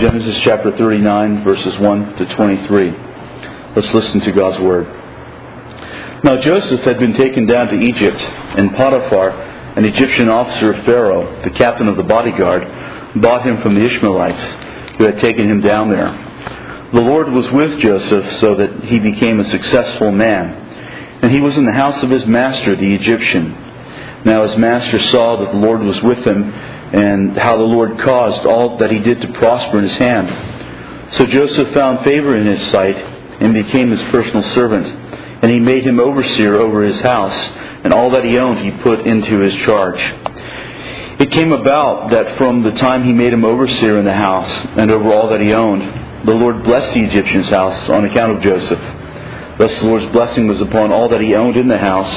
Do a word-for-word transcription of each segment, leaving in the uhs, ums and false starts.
Genesis chapter thirty-nine, verses one to twenty-three. Let's listen to God's Word. Now Joseph had been taken down to Egypt, and Potiphar, an Egyptian officer of Pharaoh, the captain of the bodyguard, bought him from the Ishmaelites, who had taken him down there. The Lord was with Joseph, so that he became a successful man. And he was in the house of his master, the Egyptian. Now his master saw that the Lord was with him, and how the Lord caused all that he did to prosper in his hand. So Joseph found favor in his sight, and became his personal servant. And he made him overseer over his house, and all that he owned he put into his charge. It came about that from the time he made him overseer in the house, and over all that he owned, the Lord blessed the Egyptian's house on account of Joseph. Thus the Lord's blessing was upon all that he owned in the house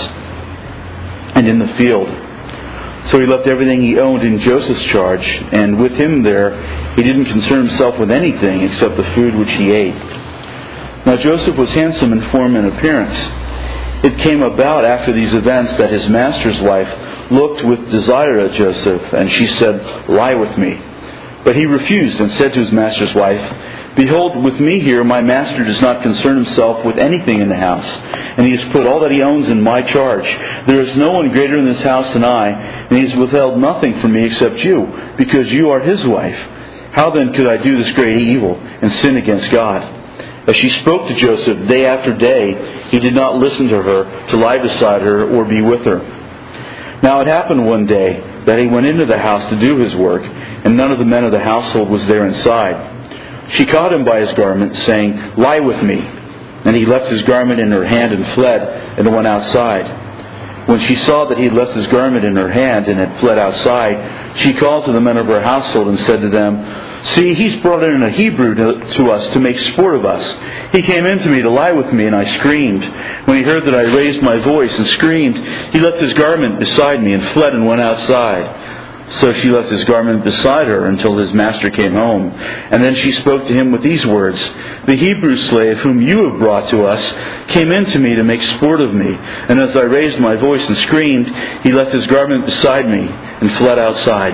and in the field. So he left everything he owned in Joseph's charge, and with him there he didn't concern himself with anything except the food which he ate. Now Joseph was handsome in form and appearance. It came about after these events that his master's wife looked with desire at Joseph, and she said, "Lie with me." But he refused and said to his master's wife, "Behold, with me here my master does not concern himself with anything in the house, and he has put all that he owns in my charge. There is no one greater in this house than I, and he has withheld nothing from me except you, because you are his wife. How then could I do this great evil and sin against God?" As she spoke to Joseph day after day, he did not listen to her, to lie beside her, or be with her. Now it happened one day that he went into the house to do his work, and none of the men of the household was there inside. She caught him by his garment, saying, "Lie with me." And he left his garment in her hand and fled, and went outside. When she saw that he had left his garment in her hand and had fled outside, she called to the men of her household and said to them, "See, he's brought in a Hebrew to, to us to make sport of us. He came in to me to lie with me, and I screamed. When he heard that I raised my voice and screamed, he left his garment beside me and fled and went outside." So she left his garment beside her until his master came home. And then she spoke to him with these words, "The Hebrew slave whom you have brought to us came in to me to make sport of me. And as I raised my voice and screamed, he left his garment beside me and fled outside."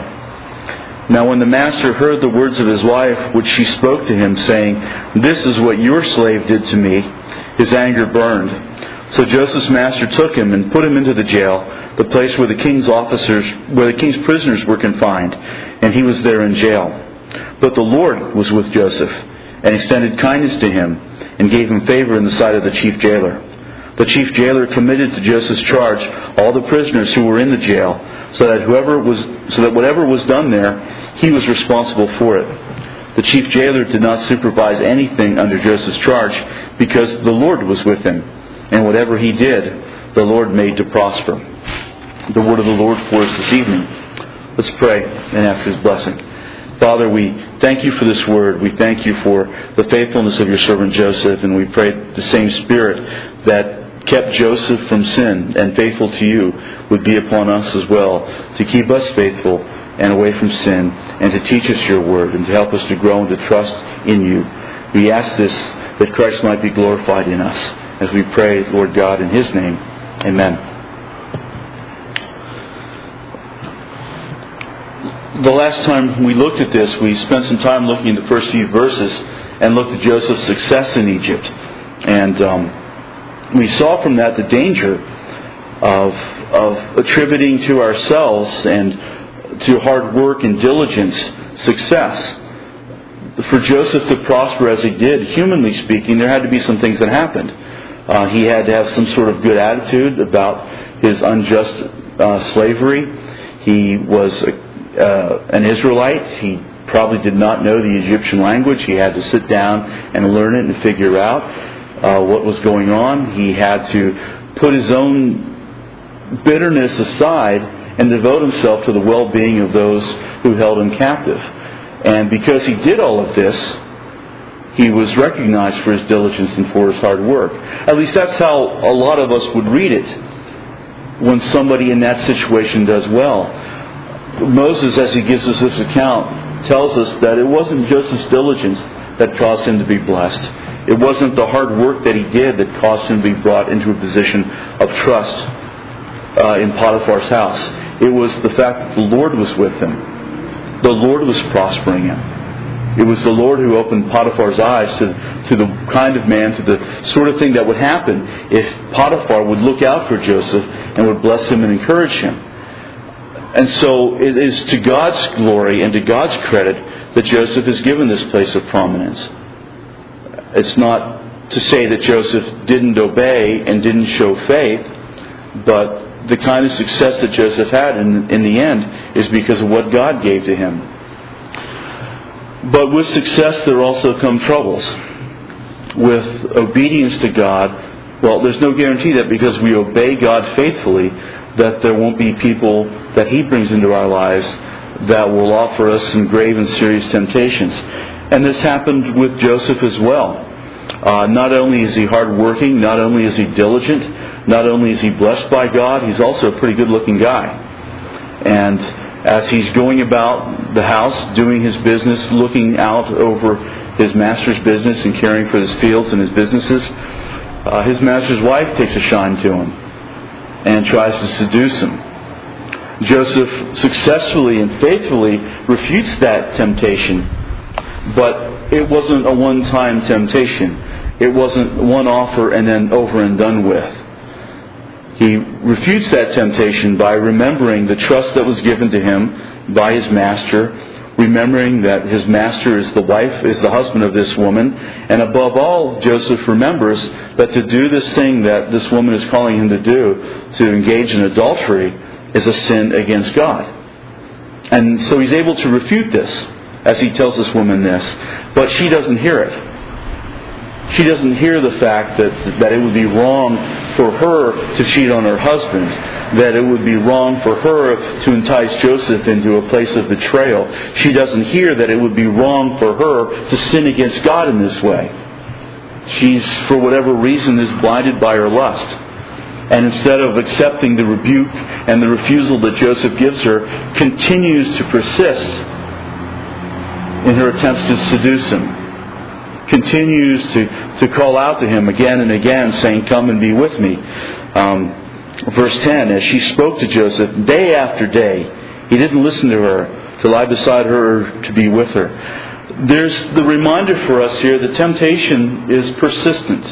Now when the master heard the words of his wife, which she spoke to him, saying, "This is what your slave did to me," his anger burned. So Joseph's master took him and put him into the jail, the place where the king's officers, where the king's prisoners were confined, and he was there in jail. But the Lord was with Joseph, and extended kindness to him, and gave him favor in the sight of the chief jailer. The chief jailer committed to Joseph's charge all the prisoners who were in the jail, so that whoever was, so that whatever was done there, he was responsible for it. The chief jailer did not supervise anything under Joseph's charge, because the Lord was with him. And whatever he did, the Lord made to prosper. The word of the Lord for us this evening. Let's pray and ask His blessing. Father, we thank you for this word. We thank you for the faithfulness of your servant Joseph, and we pray the same Spirit that kept Joseph from sin and faithful to you would be upon us as well, to keep us faithful and away from sin, and to teach us your word, and to help us to grow and to trust in you. We ask this that Christ might be glorified in us. As we pray, Lord God, in His name, amen. The last time we looked at this, we spent some time looking at the first few verses and looked at Joseph's success in Egypt. And um, we saw from that the danger of, of attributing to ourselves and to hard work and diligence success. For Joseph to prosper as he did, humanly speaking, there had to be some things that happened. Uh, he had to have some sort of good attitude about his unjust uh, slavery. He was a, uh, an Israelite. He probably did not know the Egyptian language. He had to sit down and learn it and figure out uh, what was going on. He had to put his own bitterness aside and devote himself to the well-being of those who held him captive. And because he did all of this, he was recognized for his diligence and for his hard work. At least that's how a lot of us would read it when somebody in that situation does well. Moses, as he gives us this account, tells us that it wasn't Joseph's diligence that caused him to be blessed. It wasn't the hard work that he did that caused him to be brought into a position of trust uh, in Potiphar's house. It was the fact that the Lord was with him. The Lord was prospering him. It was the Lord who opened Potiphar's eyes to, to the kind of man, to the sort of thing that would happen if Potiphar would look out for Joseph and would bless him and encourage him. And so it is to God's glory and to God's credit that Joseph is given this place of prominence. It's not to say that Joseph didn't obey and didn't show faith, but the kind of success that Joseph had in, in the end is because of what God gave to him. But with success there also come troubles. With obedience to God, well, there's no guarantee that because we obey God faithfully that there won't be people that He brings into our lives that will offer us some grave and serious temptations. And this happened with Joseph as well. Uh, not only is he hardworking, not only is he diligent, not only is he blessed by God, he's also a pretty good-looking guy. And as he's going about the house, doing his business, looking out over his master's business and caring for his fields and his businesses, uh, his master's wife takes a shine to him and tries to seduce him. Joseph successfully and faithfully refutes that temptation, but it wasn't a one-time temptation. It wasn't one offer and then over and done with. He refutes that temptation by remembering the trust that was given to him by his master, remembering that his master is the wife, is the husband of this woman, and above all, Joseph remembers that to do this thing that this woman is calling him to do, to engage in adultery, is a sin against God. And so he's able to refute this as he tells this woman this, but she doesn't hear it. She doesn't hear the fact that, that it would be wrong for her to cheat on her husband, that it would be wrong for her to entice Joseph into a place of betrayal. She doesn't hear that it would be wrong for her to sin against God in this way. She's, for whatever reason, is blinded by her lust. And instead of accepting the rebuke and the refusal that Joseph gives her, continues to persist in her attempts to seduce him. Continues to, to call out to him again and again, saying, "Come and be with me." Um, verse ten, as she spoke to Joseph day after day, he didn't listen to her to lie beside her to be with her. There's the reminder for us here that temptation is persistent.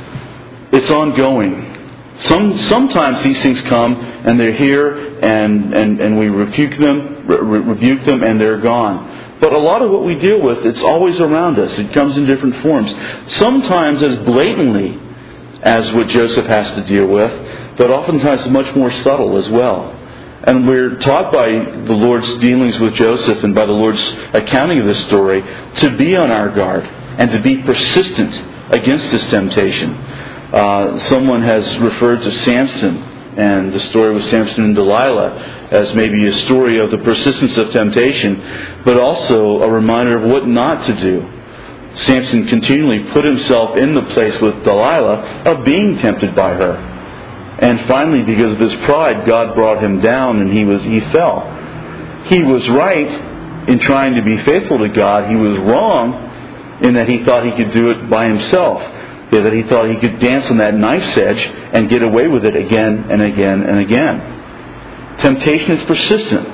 It's ongoing. Some sometimes these things come and they're here and, and, and we rebuke them, re- rebuke them and they're gone. But a lot of what we deal with, it's always around us. It comes in different forms. Sometimes as blatantly as what Joseph has to deal with, but oftentimes much more subtle as well. And we're taught by the Lord's dealings with Joseph and by the Lord's accounting of this story to be on our guard and to be persistent against this temptation. Uh, someone has referred to Samson and the story with Samson and Delilah as maybe a story of the persistence of temptation, but also a reminder of what not to do. Samson continually put himself in the place with Delilah of being tempted by her. And finally, because of his pride, God brought him down and he was he fell. He was right in trying to be faithful to God. He was wrong in that he thought he could do it by himself. Yeah, that he thought he could dance on that knife's edge and get away with it again and again and again. Temptation is persistent.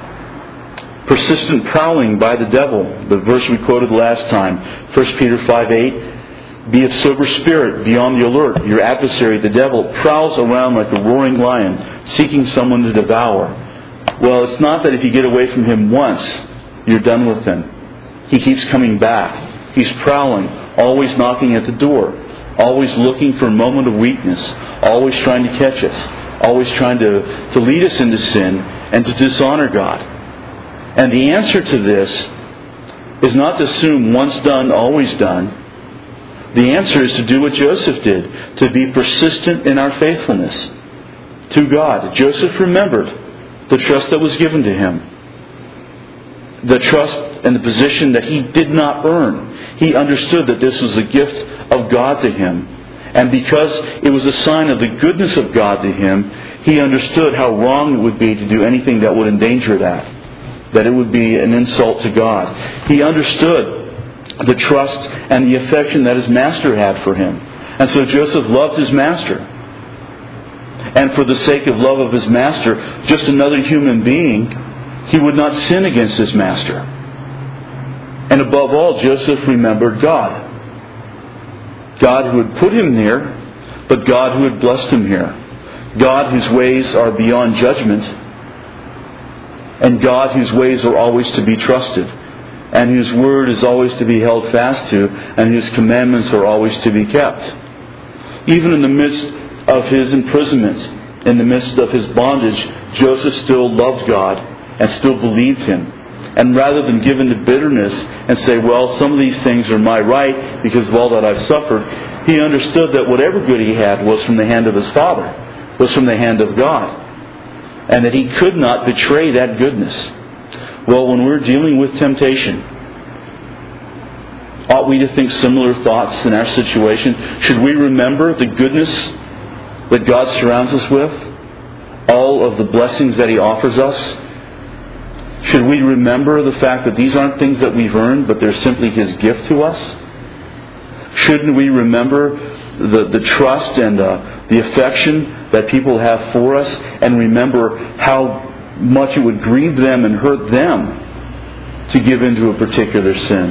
Persistent prowling by the devil. The verse we quoted last time, First Peter five eight. Be of sober spirit, be on the alert. Your adversary, the devil, prowls around like a roaring lion, seeking someone to devour. Well, it's not that if you get away from him once, you're done with him. He keeps coming back. He's prowling, always knocking at the door, always looking for a moment of weakness, always trying to catch us, always trying to, to lead us into sin and to dishonor God. And the answer to this is not to assume once done, always done. The answer is to do what Joseph did, to be persistent in our faithfulness to God. Joseph remembered the trust that was given to him. The trust and the position that he did not earn. He understood that this was a gift of God to him. And because it was a sign of the goodness of God to him, he understood how wrong it would be to do anything that would endanger that. That it would be an insult to God. He understood the trust and the affection that his master had for him. And so Joseph loved his master. And for the sake of love of his master, just another human being, he would not sin against his master. And above all, Joseph remembered God. God who had put him there, but God who had blessed him here. God whose ways are beyond judgment, and God whose ways are always to be trusted, and whose word is always to be held fast to, and whose commandments are always to be kept. Even in the midst of his imprisonment, in the midst of his bondage, Joseph still loved God and still believed him. And rather than give in to bitterness and say, well, some of these things are my right because of all that I've suffered, he understood that whatever good he had was from the hand of his Father, was from the hand of God, and that he could not betray that goodness. Well, when we're dealing with temptation, ought we to think similar thoughts in our situation? Should we remember the goodness that God surrounds us with? All of the blessings that He offers us? Should we remember the fact that these aren't things that we've earned, but they're simply His gift to us? Shouldn't we remember the, the trust and the, the affection that people have for us, and remember how much it would grieve them and hurt them to give into a particular sin?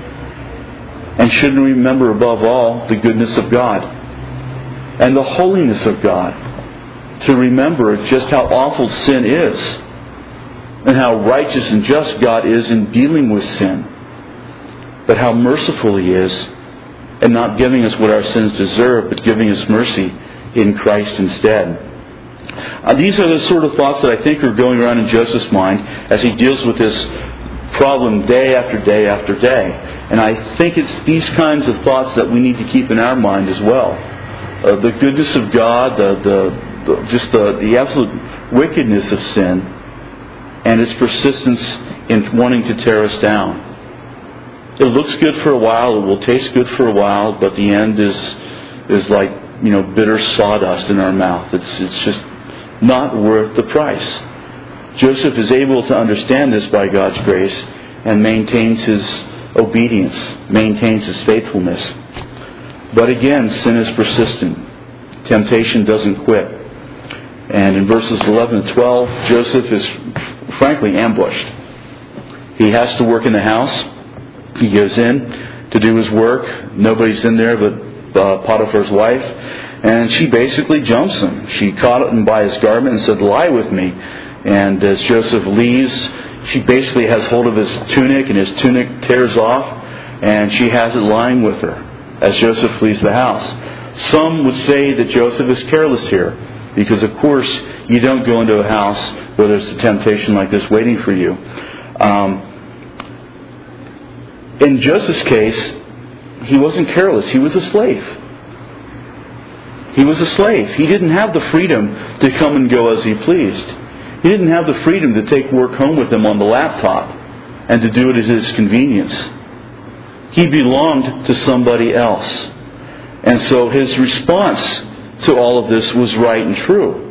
And shouldn't we remember above all the goodness of God and the holiness of God, to remember just how awful sin is and how righteous and just God is in dealing with sin, but how merciful He is in not giving us what our sins deserve, but giving us mercy in Christ instead. Uh, these are the sort of thoughts that I think are going around in Joseph's mind as he deals with this problem day after day after day. And I think it's these kinds of thoughts that we need to keep in our mind as well. Uh, the goodness of God, the, the, the just the, the absolute wickedness of sin, and its persistence in wanting to tear us down. It looks good for a while, it will taste good for a while, but the end is is like, you know, bitter sawdust in our mouth. It's it's just not worth the price. Joseph is able to understand this by God's grace and maintains his obedience, maintains his faithfulness. But again, sin is persistent. Temptation doesn't quit. And in verses eleven and twelve, Joseph is frankly ambushed. He has to work in the house. He goes in to do his work. Nobody's in there but uh, Potiphar's wife. And she basically jumps him. She caught him by his garment and said, "Lie with me." And as Joseph leaves, she basically has hold of his tunic, and his tunic tears off, and she has it lying with her as Joseph flees the house. Some would say that Joseph is careless here, because of course you don't go into a house where there's a temptation like this waiting for you. Um, in Joseph's case, he wasn't careless. He was a slave. He was a slave. He didn't have the freedom to come and go as he pleased. He didn't have the freedom to take work home with him on the laptop and to do it at his convenience. He belonged to somebody else. And so his response to all of this was right and true.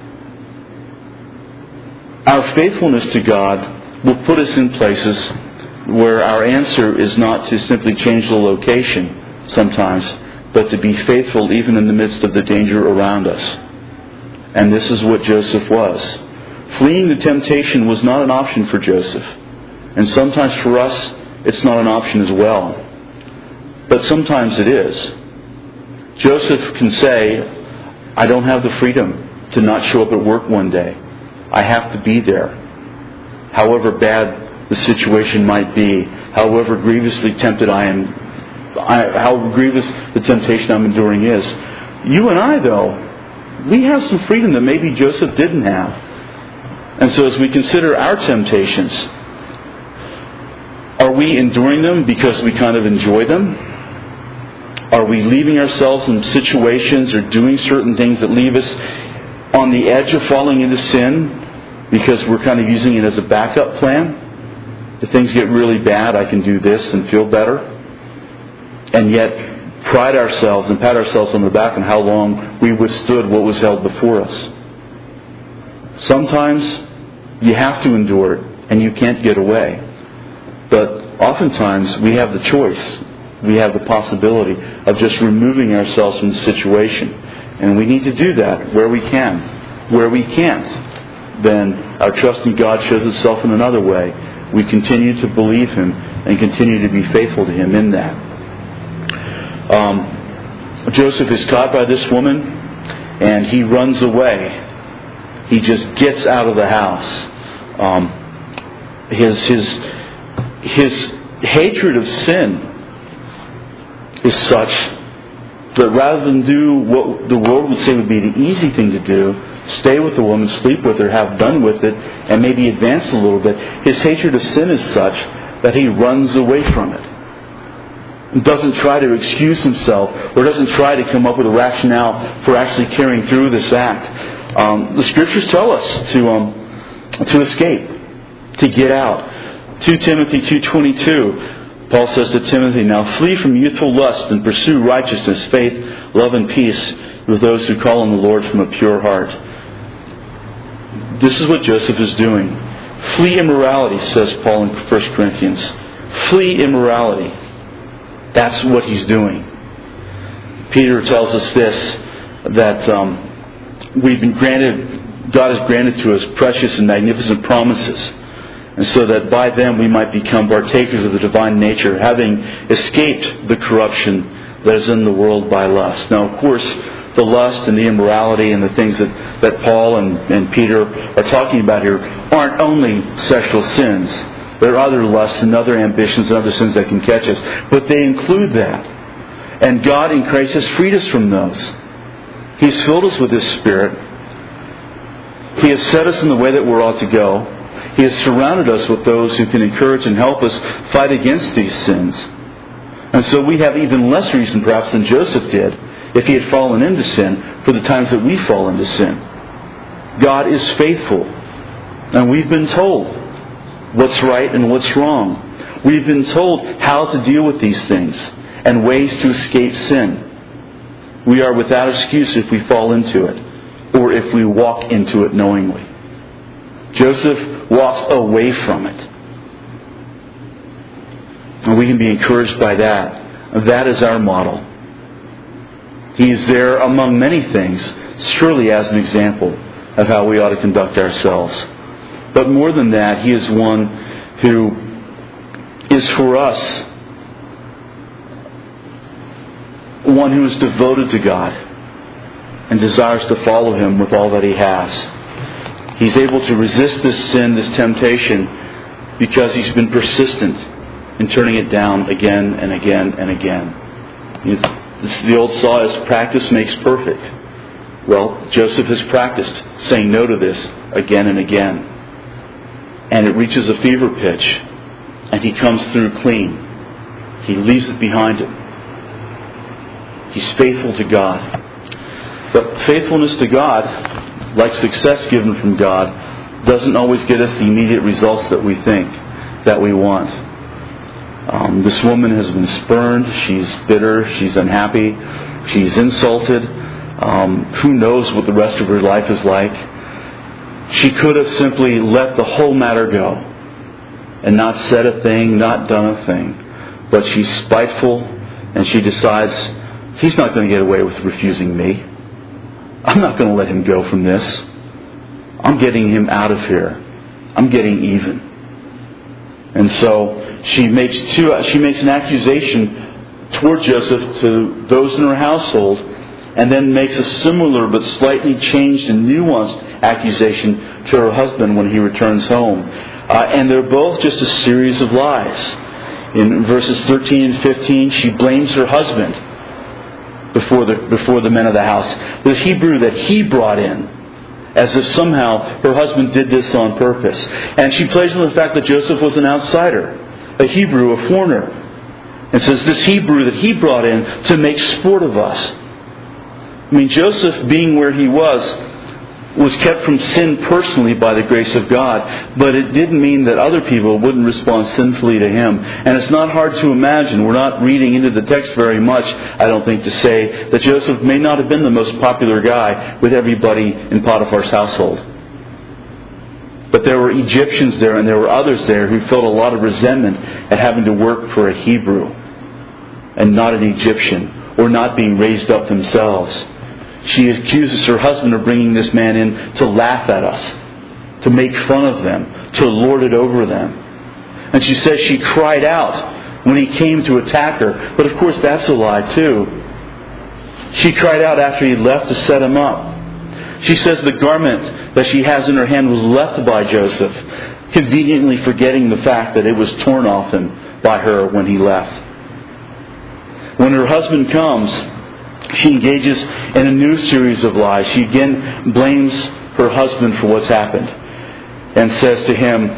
Our faithfulness to God will put us in places where our answer is not to simply change the location sometimes, but to be faithful even in the midst of the danger around us. And this is what Joseph was. Fleeing the temptation was not an option for Joseph. And sometimes for us, it's not an option as well. But sometimes it is. Joseph can say, "I don't have the freedom to not show up at work one day. I have to be there. However bad the situation might be, however grievously tempted I am, I, how grievous the temptation I'm enduring is." You and I, though, we have some freedom that maybe Joseph didn't have. And so as we consider our temptations, are we enduring them because we kind of enjoy them? Are we leaving ourselves in situations or doing certain things that leave us on the edge of falling into sin because we're kind of using it as a backup plan? If things get really bad, I can do this and feel better. And yet pride ourselves and pat ourselves on the back on how long we withstood what was held before us. Sometimes you have to endure it and you can't get away. But oftentimes we have the choice. We have the possibility of just removing ourselves from the situation. And we need to do that where we can. Where we can't, then our trust in God shows itself in another way. We continue to believe Him and continue to be faithful to Him in that. Um, Joseph is caught by this woman, and he runs away. He just gets out of the house. Um, his his his hatred of sin is such that rather than do what the world would say would be the easy thing to do, stay with the woman, sleep with her, have done with it, and maybe advance a little bit, his hatred of sin is such that he runs away from it. Doesn't try to excuse himself, or doesn't try to come up with a rationale for actually carrying through this act. Um, the Scriptures tell us to um, to escape, to get out. Second Timothy two twenty-two, Paul says to Timothy, "Now flee from youthful lust and pursue righteousness, faith, love, and peace with those who call on the Lord from a pure heart." This is what Joseph is doing. Flee immorality, says Paul in First Corinthians. Flee immorality. That's what he's doing. Peter tells us this, that um, we've been granted, God has granted to us precious and magnificent promises, and so that by them we might become partakers of the divine nature, having escaped the corruption that is in the world by lust. Now, of course, the lust and the immorality and the things that, that Paul and, and Peter are talking about here aren't only sexual sins. There are other lusts and other ambitions and other sins that can catch us. But they include that. And God in Christ has freed us from those. He's filled us with His Spirit. He has set us in the way that we're ought to go. He has surrounded us with those who can encourage and help us fight against these sins. And so we have even less reason perhaps than Joseph did, if he had fallen into sin, for the times that we fall into sin. God is faithful. And we've been told what's right and what's wrong. We've been told how to deal with these things and ways to escape sin. We are without excuse if we fall into it, or if we walk into it knowingly. Joseph walks away from it. And we can be encouraged by that. That is our model. He's there among many things, surely as an example of how we ought to conduct ourselves. But more than that, he is one who is for us one who is devoted to God and desires to follow Him with all that he has. He's able to resist this sin, this temptation, because he's been persistent in turning it down again and again and again. It's, the old saw is practice makes perfect. Well, Joseph has practiced saying no to this again and again. And it reaches a fever pitch, and he comes through clean. He leaves it behind him. He's faithful to God. But faithfulness to God, like success given from God, doesn't always get us the immediate results that we think, that we want. Um, this woman has been spurned. She's bitter. She's unhappy. She's insulted. Um, who knows what the rest of her life is like? She could have simply let the whole matter go and not said a thing, not done a thing. But she's spiteful, and she decides, he's not going to get away with refusing me. I'm not going to let him go from this. I'm getting him out of here. I'm getting even. And so she makes two. She makes an accusation toward Joseph to those in her household, and then makes a similar but slightly changed and nuanced accusation to her husband when he returns home. Uh, and they're both just a series of lies. In verses thirteen and fifteen, she blames her husband before the before the men of the house, the Hebrew that he brought in, as if somehow her husband did this on purpose. And she plays on the fact that Joseph was an outsider, a Hebrew, a foreigner, and says this Hebrew that he brought in to make sport of us. I mean, Joseph, being where he was, was kept from sin personally by the grace of God, but it didn't mean that other people wouldn't respond sinfully to him. And it's not hard to imagine, we're not reading into the text very much, I don't think, to say that Joseph may not have been the most popular guy with everybody in Potiphar's household. But there were Egyptians there, and there were others there who felt a lot of resentment at having to work for a Hebrew and not an Egyptian, or not being raised up themselves. She accuses her husband of bringing this man in to laugh at us, to make fun of them, to lord it over them. And she says she cried out when he came to attack her. But of course that's a lie too. She cried out after he left to set him up. She says the garment that she has in her hand was left by Joseph, conveniently forgetting the fact that it was torn off him by her when he left. When her husband comes, she engages in a new series of lies. She again blames her husband for what's happened and says to him,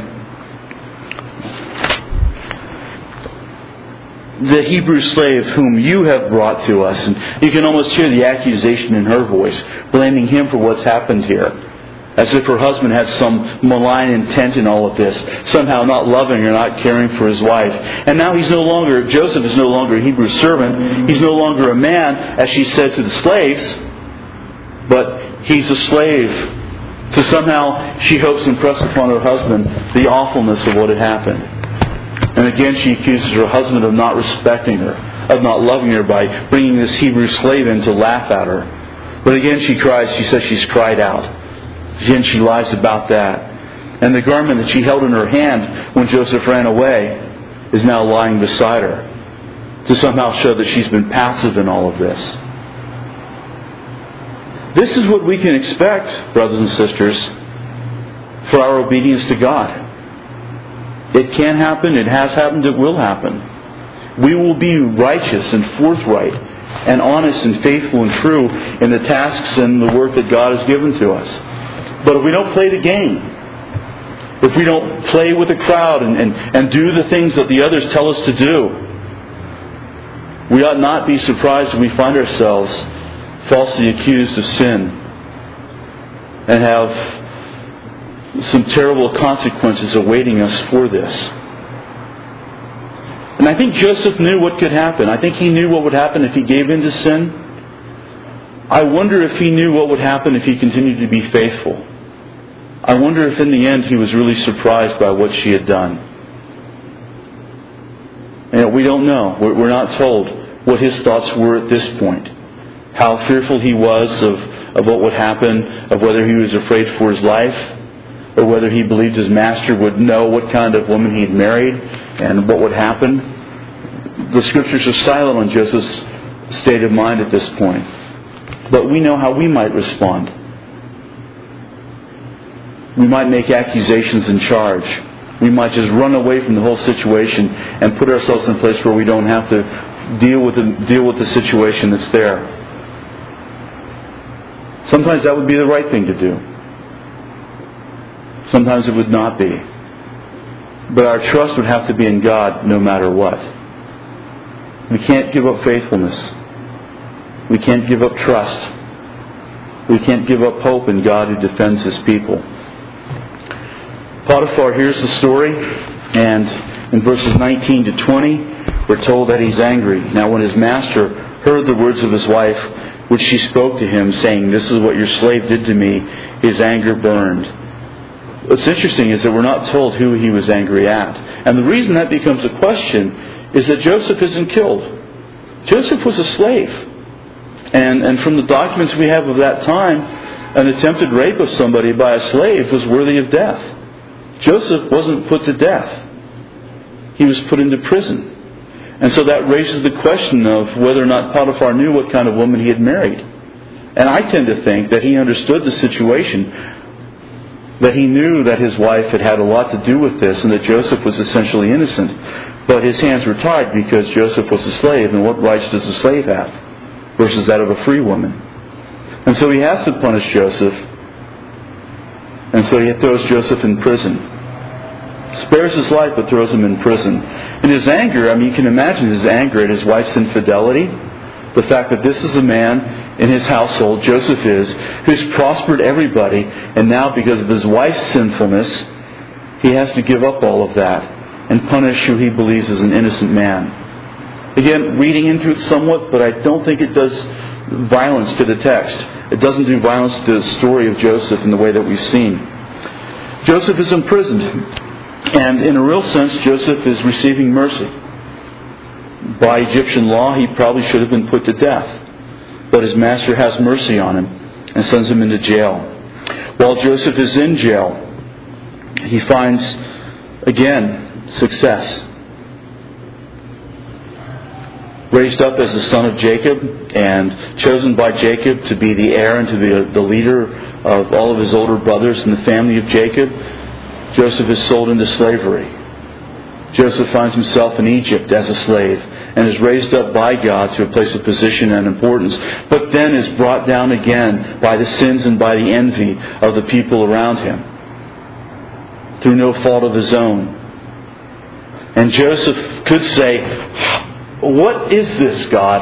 "The Hebrew slave whom you have brought to us." And you can almost hear the accusation in her voice, blaming him for what's happened here. As if her husband had some malign intent in all of this, somehow not loving or not caring for his wife. And now he's no longer, Joseph is no longer a Hebrew servant. He's no longer a man, as she said to the slaves, but he's a slave. So somehow she hopes to impress upon her husband the awfulness of what had happened. And again she accuses her husband of not respecting her, of not loving her by bringing this Hebrew slave in to laugh at her. But again she cries, she says she's cried out. Again, she lies about that. And the garment that she held in her hand when Joseph ran away is now lying beside her, to somehow show that she's been passive in all of this. This is what we can expect, brothers and sisters, for our obedience to God. It can happen, it has happened, it will happen. We will be righteous and forthright and honest and faithful and true in the tasks and the work that God has given to us. But if we don't play the game, if we don't play with the crowd and, and, and do the things that the others tell us to do, we ought not be surprised when we find ourselves falsely accused of sin and have some terrible consequences awaiting us for this. And I think Joseph knew what could happen. I think he knew what would happen if he gave in to sin. I wonder if he knew what would happen if he continued to be faithful. I wonder if in the end he was really surprised by what she had done. And we don't know. We're not told what his thoughts were at this point. How fearful he was of, of what would happen, of whether he was afraid for his life, or whether he believed his master would know what kind of woman he had married and what would happen. The Scriptures are silent on Joseph's state of mind at this point. But we know how we might respond. We might make accusations and charge. We might just run away from the whole situation and put ourselves in a place where we don't have to deal with the, deal with the situation that's there. Sometimes that would be the right thing to do. Sometimes it would not be. But our trust would have to be in God no matter what. We can't give up faithfulness. We can't give up trust. We can't give up hope in God who defends His people. Potiphar hears the story, and in verses nineteen to twenty, we're told that he's angry. Now when his master heard the words of his wife, which she spoke to him, saying, "This is what your slave did to me," his anger burned. What's interesting is that we're not told who he was angry at. And the reason that becomes a question is that Joseph isn't killed. Joseph was a slave. And, and from the documents we have of that time, an attempted rape of somebody by a slave was worthy of death. Joseph wasn't put to death. He was put into prison. And so that raises the question of whether or not Potiphar knew what kind of woman he had married. And I tend to think that he understood the situation, that he knew that his wife had had a lot to do with this and that Joseph was essentially innocent. But his hands were tied because Joseph was a slave, and what rights does a slave have versus that of a free woman? And so he has to punish Joseph. And so he throws Joseph in prison. Spares his life but throws him in prison. And his anger, I mean, you can imagine his anger at his wife's infidelity. The fact that this is a man in his household, Joseph is, who's prospered everybody, and now because of his wife's sinfulness, he has to give up all of that and punish who he believes is an innocent man. Again, reading into it somewhat, but I don't think it does violence to the text. It doesn't do violence to the story of Joseph in the way that we've seen. Joseph is imprisoned, and in a real sense, Joseph is receiving mercy. By Egyptian law, he probably should have been put to death. But his master has mercy on him and sends him into jail. While Joseph is in jail, he finds, again, success. Raised up as the son of Jacob and chosen by Jacob to be the heir and to be the leader of all of his older brothers in the family of Jacob, Joseph is sold into slavery. Joseph finds himself in Egypt as a slave and is raised up by God to a place of position and importance, but then is brought down again by the sins and by the envy of the people around him through no fault of his own. And Joseph could say, "What is this, God?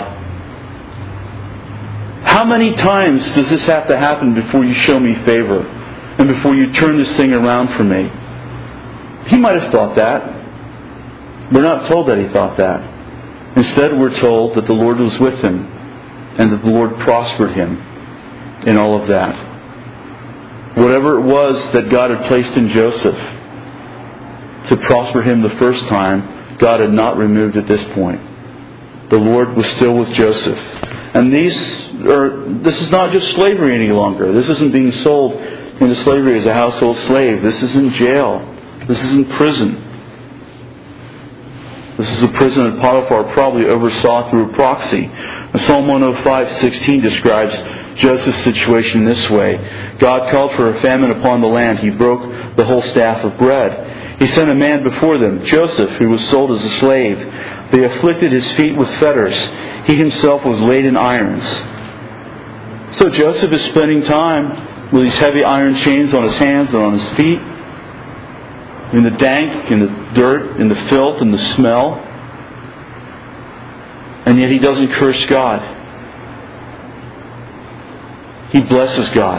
How many times does this have to happen before you show me favor and before you turn this thing around for me?" He might have thought that. We're not told that he thought that. Instead, we're told that the Lord was with him and that the Lord prospered him in all of that. Whatever it was that God had placed in Joseph to prosper him the first time, God had not removed at this point. The Lord was still with Joseph. And these are, this is not just slavery any longer. This isn't being sold into slavery as a household slave. This is in jail. This is in prison. This is a prison that Potiphar probably oversaw through a proxy. Psalm one oh five sixteen describes Joseph's situation this way. God called for a famine upon the land. He broke the whole staff of bread. He sent a man before them, Joseph, who was sold as a slave. They afflicted his feet with fetters. He himself was laid in irons. So Joseph is spending time with these heavy iron chains on his hands and on his feet, in the dank, in the dirt, in the filth, in the smell. And yet he doesn't curse God. He blesses God.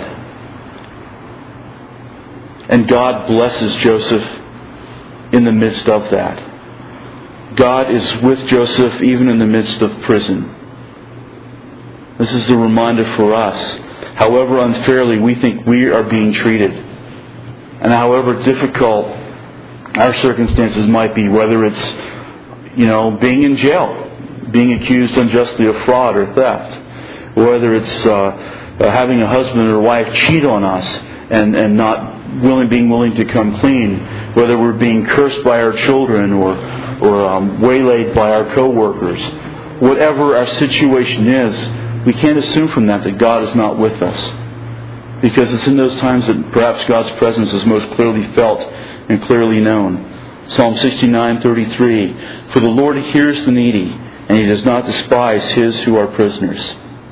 And God blesses Joseph in the midst of that. God is with Joseph even in the midst of prison. This is the reminder for us. However unfairly we think we are being treated, and however difficult our circumstances might be, whether it's, you know, being in jail, being accused unjustly of fraud or theft, whether it's uh, uh, having a husband or wife cheat on us and, and not willing, being willing to come clean, whether we're being cursed by our children or, or um, waylaid by our co-workers. Whatever our situation is, we can't assume from that that God is not with us. Because it's in those times that perhaps God's presence is most clearly felt and clearly known. Psalm sixty-nine thirty-three, "For the Lord hears the needy, and He does not despise his who are prisoners."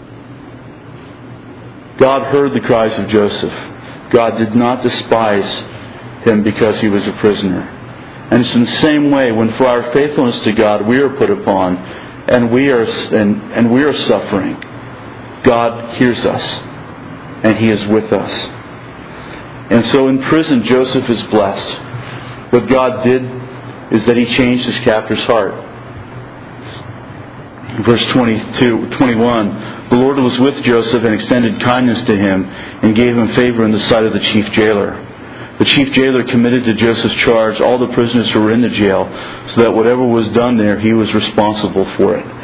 God heard the cries of Joseph. God did not despise him because he was a prisoner. And it's in the same way when for our faithfulness to God we are put upon and we are and, and we are suffering, God hears us and He is with us. And so in prison Joseph is blessed. What God did is that He changed his captor's heart. Verse twenty-two, twenty-one, "The Lord was with Joseph and extended kindness to him and gave him favor in the sight of the chief jailer. The chief jailer committed to Joseph's charge all the prisoners who were in the jail, so that whatever was done there, he was responsible for it."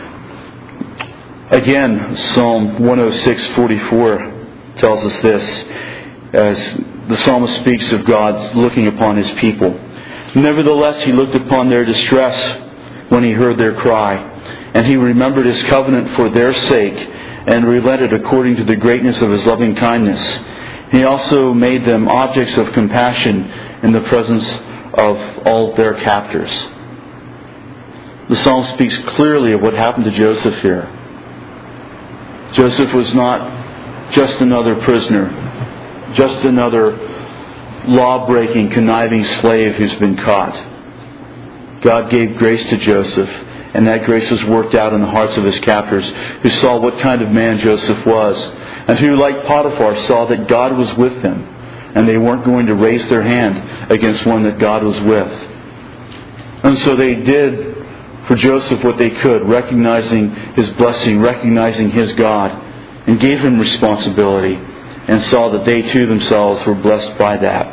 Again, Psalm one oh six forty-four tells us this, as the psalmist speaks of God looking upon His people. "Nevertheless, He looked upon their distress when He heard their cry. And He remembered His covenant for their sake, and relented according to the greatness of His loving kindness. He also made them objects of compassion in the presence of all their captors." The psalm speaks clearly of what happened to Joseph here. Joseph was not just another prisoner, just another law-breaking, conniving slave who's been caught. God gave grace to Joseph, and that grace was worked out in the hearts of his captors, who saw what kind of man Joseph was, and who, like Potiphar, saw that God was with him, and they weren't going to raise their hand against one that God was with. And so they did for Joseph what they could, recognizing his blessing, recognizing his God, and gave him responsibility, and saw that they too themselves were blessed by that.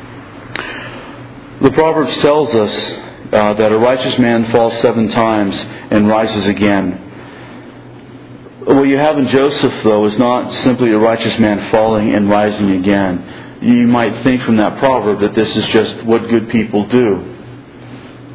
The Proverbs tells us Uh, that a righteous man falls seven times and rises again. What you have in Joseph, though, is not simply a righteous man falling and rising again. You might think from that proverb that this is just what good people do.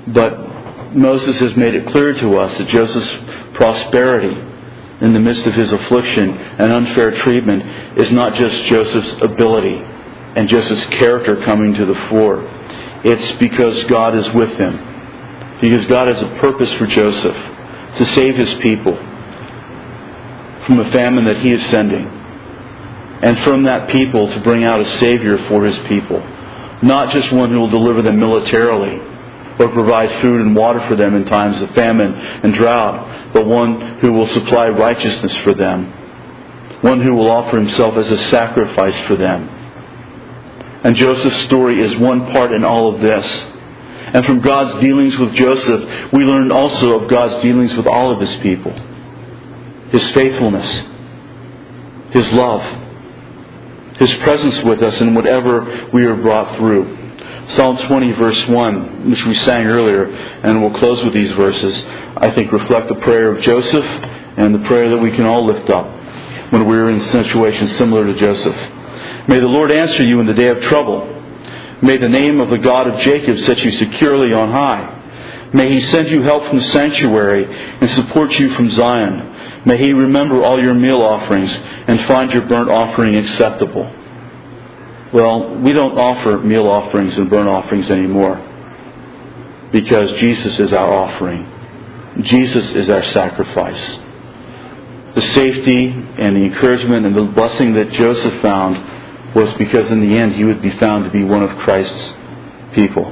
But Moses has made it clear to us that Joseph's prosperity in the midst of his affliction and unfair treatment is not just Joseph's ability and Joseph's character coming to the fore. It's because God is with him. Because God has a purpose for Joseph to save his people from a famine that he is sending. And from that people to bring out a Savior for his people. Not just one who will deliver them militarily or provide food and water for them in times of famine and drought, but one who will supply righteousness for them. One who will offer himself as a sacrifice for them. And Joseph's story is one part in all of this. And from God's dealings with Joseph, we learn also of God's dealings with all of his people. His faithfulness, His love, His presence with us in whatever we are brought through. Psalm twenty verse one, which we sang earlier, and we'll close with these verses, I think reflect the prayer of Joseph and the prayer that we can all lift up when we're in situations similar to Joseph. May the Lord answer you in the day of trouble. May the name of the God of Jacob set you securely on high. May He send you help from the sanctuary and support you from Zion. May He remember all your meal offerings and find your burnt offering acceptable. Well, we don't offer meal offerings and burnt offerings anymore because Jesus is our offering. Jesus is our sacrifice. The safety and the encouragement and the blessing that Joseph found was because in the end he would be found to be one of Christ's people.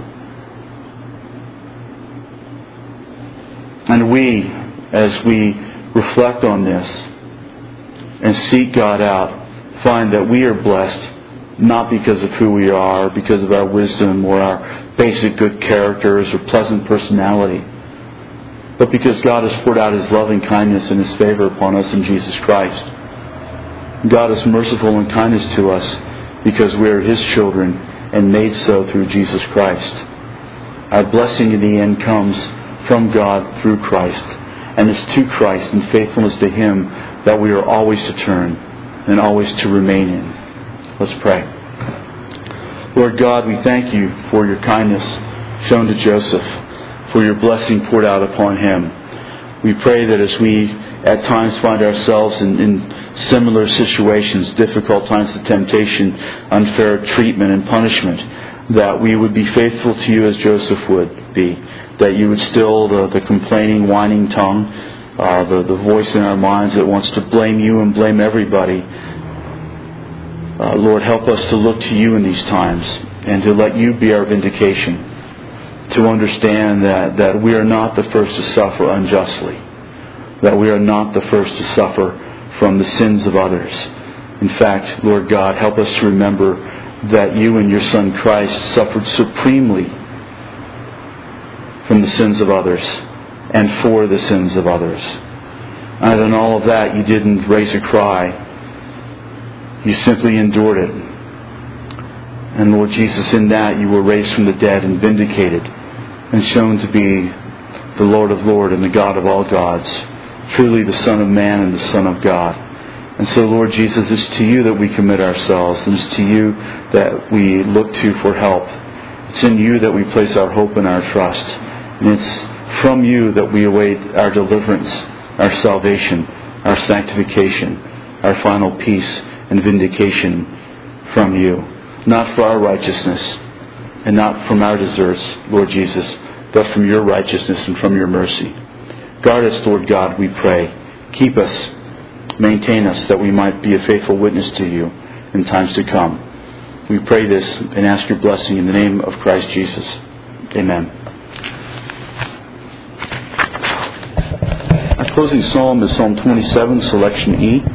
And we, as we reflect on this and seek God out, find that we are blessed not because of who we are, or because of our wisdom or our basic good characters or pleasant personality, but because God has poured out His loving kindness and His favor upon us in Jesus Christ. God is merciful and kindness to us because we are His children and made so through Jesus Christ. Our blessing in the end comes from God through Christ, and it's to Christ and faithfulness to Him that we are always to turn and always to remain in. Let's pray. Lord God, we thank You for Your kindness shown to Joseph, for Your blessing poured out upon him. We pray that as we at times find ourselves in, in similar situations, difficult times of temptation, unfair treatment and punishment, that we would be faithful to You as Joseph would be, that You would still the, the complaining, whining tongue, uh, the, the voice in our minds that wants to blame You and blame everybody. Uh, Lord, help us to look to You in these times and to let You be our vindication, to understand that, that we are not the first to suffer unjustly, that we are not the first to suffer from the sins of others. In fact, Lord God, help us to remember that You and Your Son Christ suffered supremely from the sins of others and for the sins of others. And in all of that, You didn't raise a cry. You simply endured it. And Lord Jesus, in that You were raised from the dead and vindicated and shown to be the Lord of Lords and the God of all gods, truly the Son of Man and the Son of God. And so, Lord Jesus, it's to You that we commit ourselves, and it's to You that we look to for help. It's in You that we place our hope and our trust. And it's from You that we await our deliverance, our salvation, our sanctification, our final peace and vindication from You. Not for our righteousness and not from our deserts, Lord Jesus, but from Your righteousness and from Your mercy. Guard us, Lord God, we pray. Keep us, maintain us, that we might be a faithful witness to You in times to come. We pray this and ask Your blessing in the name of Christ Jesus. Amen. Our closing psalm is Psalm twenty-seven, selection E.